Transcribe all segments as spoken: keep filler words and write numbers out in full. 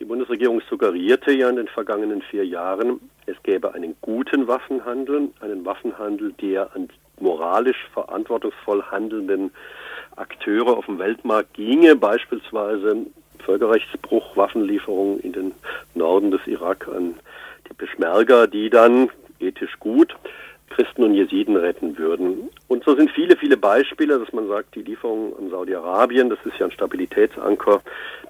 Bundesregierung suggerierte ja in den vergangenen vier Jahren, es gäbe einen guten Waffenhandel, einen Waffenhandel, der an moralisch verantwortungsvoll handelnden Akteure auf dem Weltmarkt ginge, beispielsweise Völkerrechtsbruch, Waffenlieferungen in den Norden des Irak an die Peschmerga, die dann ethisch gut Christen und Jesiden retten würden. Und so sind viele, viele Beispiele, dass man sagt, die Lieferungen an Saudi-Arabien, das ist ja ein Stabilitätsanker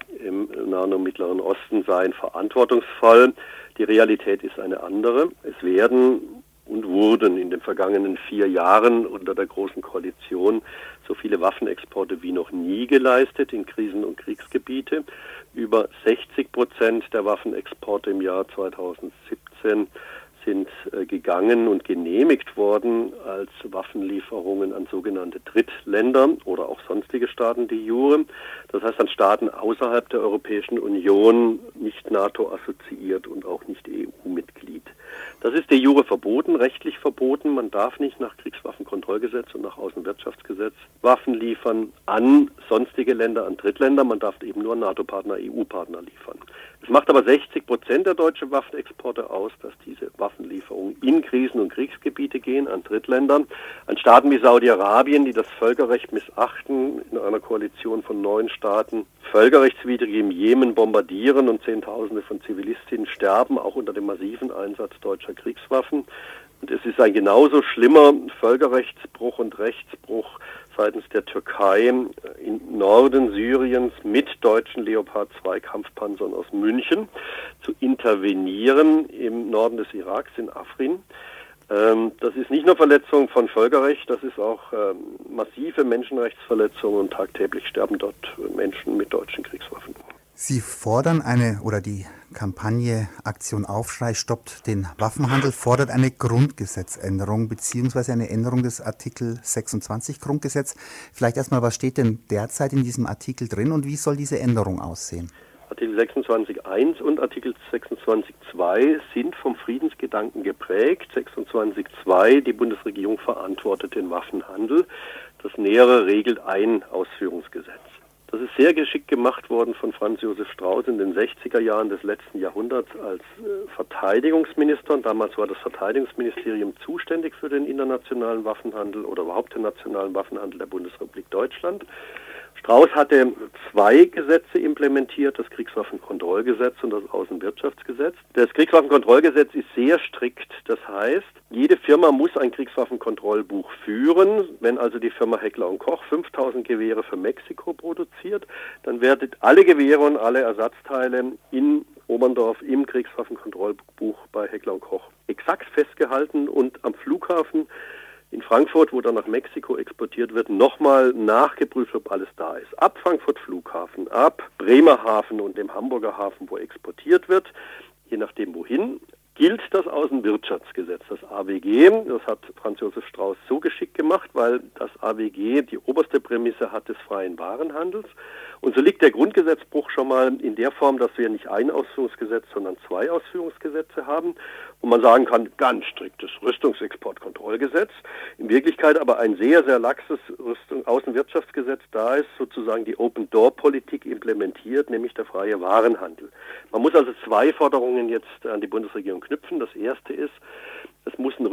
im Nahen und Mittleren Osten, seien verantwortungsvoll. Die Realität ist eine andere. Es werden und wurden in den vergangenen vier Jahren unter der Großen Koalition so viele Waffenexporte wie noch nie geleistet in Krisen- und Kriegsgebiete. Über sechzig Prozent der Waffenexporte im Jahr zweitausendsiebzehn sind äh, gegangen und genehmigt worden als Waffenlieferungen an sogenannte Drittländer oder auch sonstige Staaten de jure. Das heißt an Staaten außerhalb der Europäischen Union, nicht NATO assoziiert und auch nicht E U-Mitglied. Das ist de jure verboten, rechtlich verboten. Man darf nicht nach Kriegswaffenkontrollgesetz und nach Außenwirtschaftsgesetz Waffen liefern an sonstige Länder, an Drittländer. Man darf eben nur NATO-Partner, E U-Partner liefern. Es macht aber sechzig Prozent der deutschen Waffenexporte aus, dass diese Waffenlieferungen in Krisen- und Kriegsgebiete gehen, an Drittländern, an Staaten wie Saudi-Arabien, die das Völkerrecht missachten, in einer Koalition von neun Staaten, völkerrechtswidrig im Jemen bombardieren und Zehntausende von Zivilistinnen sterben, auch unter dem massiven Einsatz deutscher Kriegswaffen. Und es ist ein genauso schlimmer Völkerrechtsbruch und Rechtsbruch seitens der Türkei im Norden Syriens mit deutschen Leopard zwei Kampfpanzern aus München zu intervenieren im Norden des Iraks in Afrin. Ähm, das ist nicht nur Verletzung von Völkerrecht, das ist auch ähm, massive Menschenrechtsverletzungen und tagtäglich sterben dort Menschen mit deutschen Kriegswaffen. Sie fordern eine, oder die Kampagne Aktion Aufschrei stoppt den Waffenhandel, fordert eine Grundgesetzänderung beziehungsweise eine Änderung des Artikel sechsundzwanzig Grundgesetz. Vielleicht erstmal, was steht denn derzeit in diesem Artikel drin und wie soll diese Änderung aussehen? Artikel sechsundzwanzig Absatz eins und Artikel sechsundzwanzig Absatz zwei sind vom Friedensgedanken geprägt. sechsundzwanzig Absatz zwei, die Bundesregierung verantwortet den Waffenhandel. Das Nähere regelt ein Ausführungsgesetz. Das ist sehr geschickt gemacht worden von Franz Josef Strauß in den sechziger Jahren des letzten Jahrhunderts als äh, Verteidigungsminister. Und damals war das Verteidigungsministerium zuständig für den internationalen Waffenhandel oder überhaupt den nationalen Waffenhandel der Bundesrepublik Deutschland. Strauß hatte zwei Gesetze implementiert, das Kriegswaffenkontrollgesetz und das Außenwirtschaftsgesetz. Das Kriegswaffenkontrollgesetz ist sehr strikt. Das heißt, jede Firma muss ein Kriegswaffenkontrollbuch führen. Wenn also die Firma Heckler und Koch fünftausend Gewehre für Mexiko produziert, dann werden alle Gewehre und alle Ersatzteile in Oberndorf im Kriegswaffenkontrollbuch bei Heckler und Koch exakt festgehalten und am Flughafen in Frankfurt, wo dann nach Mexiko exportiert wird, nochmal nachgeprüft, ob alles da ist. Ab Frankfurt Flughafen, ab Bremerhaven und dem Hamburger Hafen, wo exportiert wird, je nachdem wohin, gilt das Außenwirtschaftsgesetz, das A W G. Das hat Franz Josef Strauß so geschickt gemacht, weil das A W G die oberste Prämisse hat des freien Warenhandels. Und so liegt der Grundgesetzbruch schon mal in der Form, dass wir nicht ein Ausführungsgesetz, sondern zwei Ausführungsgesetze haben. Und man sagen kann, ganz striktes Rüstungsexportkontrollgesetz. In Wirklichkeit aber ein sehr, sehr laxes Rüstung- Außenwirtschaftsgesetz. Da ist sozusagen die Open-Door-Politik implementiert, nämlich der freie Warenhandel. Man muss also zwei Forderungen jetzt an die Bundesregierung knüpfen. Das erste ist, es muss ein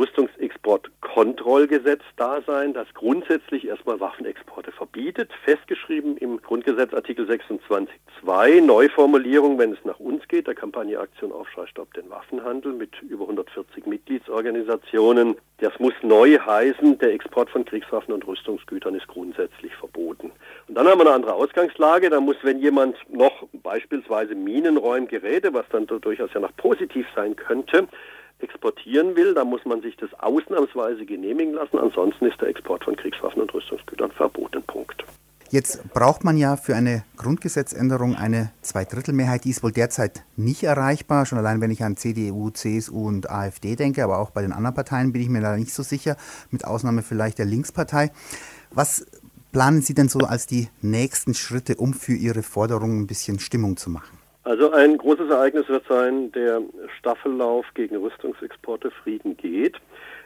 Rüstungsexportkontrollgesetz da sein, das grundsätzlich erstmal Waffenexporte verbietet, festgeschrieben im Grundgesetz Artikel sechsundzwanzig Absatz zwei, Neuformulierung, wenn es nach uns geht, der Kampagne Aktion Aufschrei stoppt den Waffenhandel mit über hundertvierzig Mitgliedsorganisationen. Das muss neu heißen, der Export von Kriegswaffen und Rüstungsgütern ist grundsätzlich verboten. Und dann haben wir eine andere Ausgangslage, da muss, wenn jemand noch beispielsweise Minenräumgeräte, was dann durchaus ja noch positiv sein könnte, exportieren will, dann muss man sich das ausnahmsweise genehmigen lassen. Ansonsten ist der Export von Kriegswaffen und Rüstungsgütern verboten. Punkt. Jetzt braucht man ja für eine Grundgesetzänderung eine Zweidrittelmehrheit. Die ist wohl derzeit nicht erreichbar. Schon allein, wenn ich an C D U, C S U und A f D denke, aber auch bei den anderen Parteien bin ich mir da nicht so sicher, mit Ausnahme vielleicht der Linkspartei. Was planen Sie denn so als die nächsten Schritte, um für Ihre Forderungen ein bisschen Stimmung zu machen? Also ein großes Ereignis wird sein, der Staffellauf gegen Rüstungsexporte Frieden geht.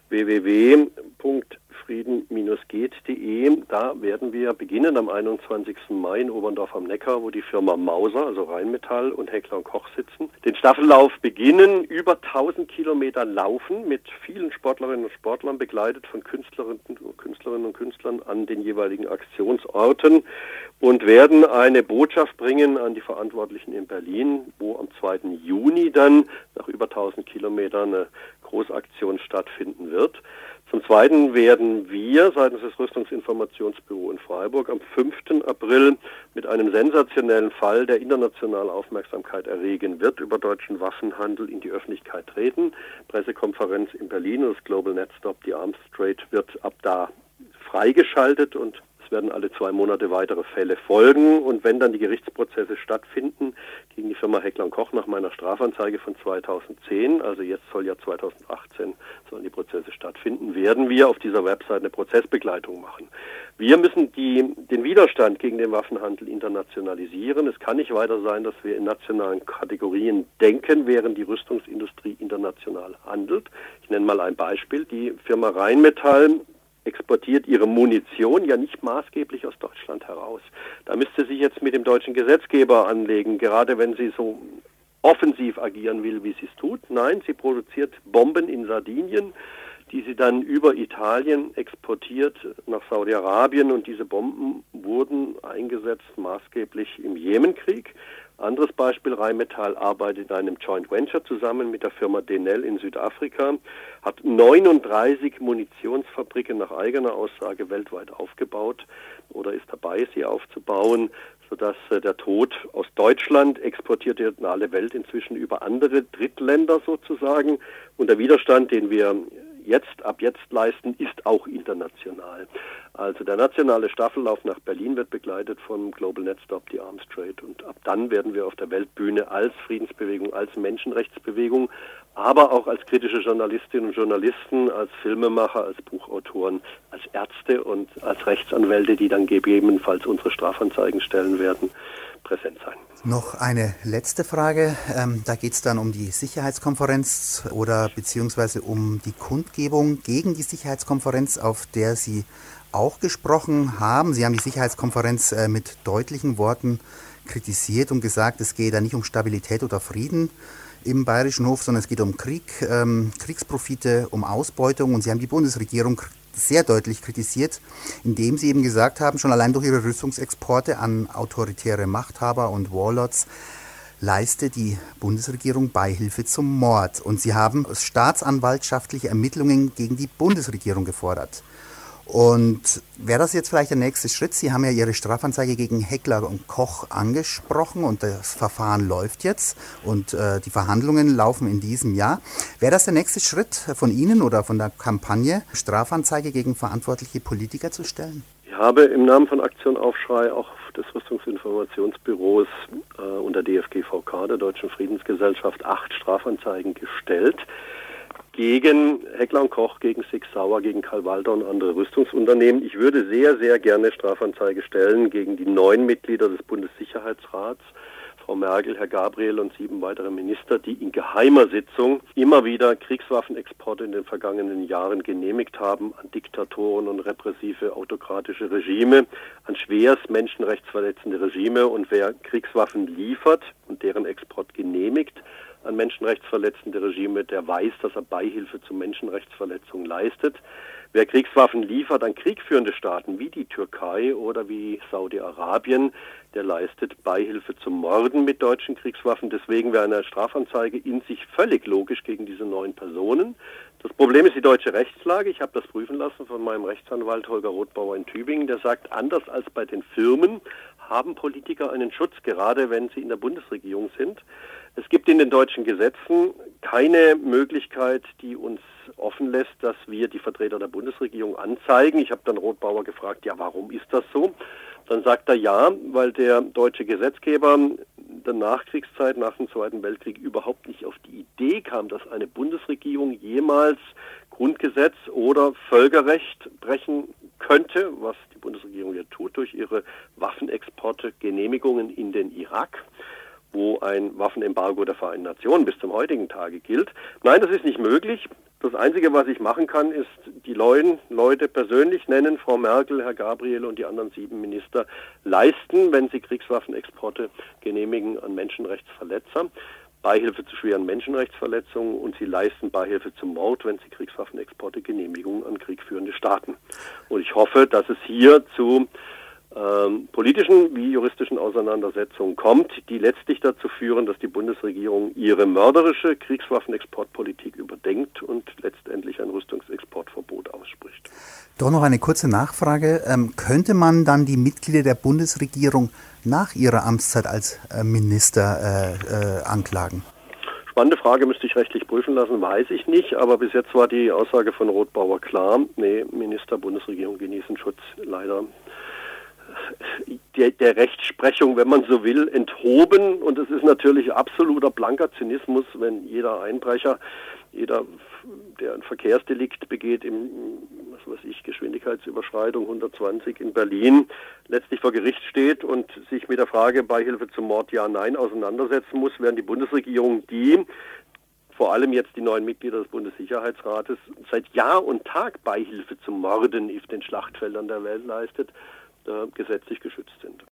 w w w punkt frieden Bindestrich geht punkt de. Da werden wir beginnen am einundzwanzigsten Mai in Oberndorf am Neckar, wo die Firma Mauser, also Rheinmetall und Heckler und Koch sitzen. Den Staffellauf beginnen, über tausend Kilometer laufen, mit vielen Sportlerinnen und Sportlern, begleitet von Künstlerinnen, Künstlerinnen und Künstlern an den jeweiligen Aktionsorten und werden eine Botschaft bringen an die Verantwortlichen in Berlin, wo am zweiten Juni dann nach über tausend Kilometern eine Großaktion stattfinden wird. Zum Zweiten werden wir seitens des Rüstungsinformationsbüros in Freiburg am fünften April mit einem sensationellen Fall, der internationale Aufmerksamkeit erregen wird, über deutschen Waffenhandel in die Öffentlichkeit treten. Pressekonferenz in Berlin und das Global Net Stop the Arms Trade wird ab da freigeschaltet und es werden alle zwei Monate weitere Fälle folgen. Und wenn dann die Gerichtsprozesse stattfinden gegen die Firma Heckler und Koch nach meiner Strafanzeige von zweitausendzehn, also jetzt soll ja zweitausendachtzehn sollen die Prozesse stattfinden, werden wir auf dieser Website eine Prozessbegleitung machen. Wir müssen die, den Widerstand gegen den Waffenhandel internationalisieren. Es kann nicht weiter sein, dass wir in nationalen Kategorien denken, während die Rüstungsindustrie international handelt. Ich nenne mal ein Beispiel. Die Firma Rheinmetall exportiert ihre Munition ja nicht maßgeblich aus Deutschland heraus. Da müsste sich jetzt mit dem deutschen Gesetzgeber anlegen, gerade wenn sie so offensiv agieren will, wie sie es tut. Nein, sie produziert Bomben in Sardinien, die sie dann über Italien exportiert nach Saudi-Arabien und diese Bomben wurden eingesetzt maßgeblich im Jemenkrieg. Anderes Beispiel, Rheinmetall arbeitet in einem Joint Venture zusammen mit der Firma Denel in Südafrika, hat neununddreißig Munitionsfabriken nach eigener Aussage weltweit aufgebaut oder ist dabei, sie aufzubauen, sodass äh, der Tod aus Deutschland exportiert wird in alle Welt inzwischen über andere Drittländer sozusagen. Und der Widerstand, den wir jetzt ab jetzt leisten, ist auch international. Also der nationale Staffellauf nach Berlin wird begleitet vom Global Net Stop the Arms Trade und ab dann werden wir auf der Weltbühne als Friedensbewegung, als Menschenrechtsbewegung, aber auch als kritische Journalistinnen und Journalisten, als Filmemacher, als Buchautoren, als Ärzte und als Rechtsanwälte, die dann gegebenenfalls unsere Strafanzeigen stellen werden, präsent sein. Noch eine letzte Frage. Ähm, da geht es dann um die Sicherheitskonferenz oder beziehungsweise um die Kundgebung gegen die Sicherheitskonferenz, auf der Sie auch gesprochen haben. Sie haben die Sicherheitskonferenz äh, mit deutlichen Worten kritisiert und gesagt, es geht da nicht um Stabilität oder Frieden im Bayerischen Hof, sondern es geht um Krieg, ähm, Kriegsprofite, um Ausbeutung und Sie haben die Bundesregierung sehr deutlich kritisiert, indem Sie eben gesagt haben, schon allein durch ihre Rüstungsexporte an autoritäre Machthaber und Warlords leiste die Bundesregierung Beihilfe zum Mord. Und Sie haben staatsanwaltschaftliche Ermittlungen gegen die Bundesregierung gefordert. Und wäre das jetzt vielleicht der nächste Schritt? Sie haben ja Ihre Strafanzeige gegen Heckler und Koch angesprochen und das Verfahren läuft jetzt und äh, die Verhandlungen laufen in diesem Jahr. Wäre das der nächste Schritt von Ihnen oder von der Kampagne, Strafanzeige gegen verantwortliche Politiker zu stellen? Ich habe im Namen von Aktion Aufschrei auch des Rüstungsinformationsbüros äh, unter D F G V K, der Deutschen Friedensgesellschaft, acht Strafanzeigen gestellt. Gegen Heckler und Koch, gegen Sig Sauer, gegen Karl Walter und andere Rüstungsunternehmen. Ich würde sehr, sehr gerne Strafanzeige stellen gegen die neun Mitglieder des Bundessicherheitsrats, Frau Merkel, Herr Gabriel und sieben weitere Minister, die in geheimer Sitzung immer wieder Kriegswaffenexporte in den vergangenen Jahren genehmigt haben an Diktatoren und repressive autokratische Regime, an schwerst menschenrechtsverletzende Regime. Und wer Kriegswaffen liefert und deren Export genehmigt, an menschenrechtsverletzende Regime, der weiß, dass er Beihilfe zu Menschenrechtsverletzungen leistet. Wer Kriegswaffen liefert an kriegführende Staaten wie die Türkei oder wie Saudi-Arabien, der leistet Beihilfe zum Morden mit deutschen Kriegswaffen. Deswegen wäre eine Strafanzeige in sich völlig logisch gegen diese neun Personen. Das Problem ist die deutsche Rechtslage. Ich habe das prüfen lassen von meinem Rechtsanwalt Holger Rothbauer in Tübingen. Der sagt, anders als bei den Firmen haben Politiker einen Schutz, gerade wenn sie in der Bundesregierung sind. Es gibt in den deutschen Gesetzen keine Möglichkeit, die uns offen lässt, dass wir die Vertreter der Bundesregierung anzeigen. Ich habe dann Rothbauer gefragt, ja, warum ist das so? Dann sagt er, ja, weil der deutsche Gesetzgeber in der Nachkriegszeit, nach dem Zweiten Weltkrieg, überhaupt nicht auf die Idee kam, dass eine Bundesregierung jemals Grundgesetz oder Völkerrecht brechen könnte, was die Bundesregierung ja tut durch ihre Waffenexporte, Genehmigungen in den Irak. wo ein Waffenembargo der Vereinten Nationen bis zum heutigen Tage gilt. Nein, das ist nicht möglich. Das Einzige, was ich machen kann, ist die neuen Leute persönlich nennen, Frau Merkel, Herr Gabriel und die anderen sieben Minister leisten, wenn sie Kriegswaffenexporte genehmigen an Menschenrechtsverletzer, Beihilfe zu schweren Menschenrechtsverletzungen, und sie leisten Beihilfe zum Mord, wenn sie Kriegswaffenexporte genehmigen an kriegführende Staaten. Und ich hoffe, dass es hier zu ähm, politischen wie juristischen Auseinandersetzungen kommt, die letztlich dazu führen, dass die Bundesregierung ihre mörderische Kriegswaffenexportpolitik überdenkt und letztendlich ein Rüstungsexportverbot ausspricht. Doch noch eine kurze Nachfrage. Ähm, könnte man dann die Mitglieder der Bundesregierung nach ihrer Amtszeit als äh, Minister äh, äh, anklagen? Spannende Frage, müsste ich rechtlich prüfen lassen, weiß ich nicht, aber bis jetzt war die Aussage von Rothbauer klar. Nee, Minister, Bundesregierung genießen Schutz, leider der, der Rechtsprechung, wenn man so will, enthoben. Und es ist natürlich absoluter blanker Zynismus, wenn jeder Einbrecher, jeder, der ein Verkehrsdelikt begeht, im, was weiß ich, Geschwindigkeitsüberschreitung hundertzwanzig in Berlin, letztlich vor Gericht steht und sich mit der Frage Beihilfe zum Mord Ja, Nein auseinandersetzen muss, während die Bundesregierung, die vor allem jetzt die neuen Mitglieder des Bundessicherheitsrates seit Jahr und Tag Beihilfe zum Morden auf den Schlachtfeldern der Welt leistet, gesetzlich geschützt sind.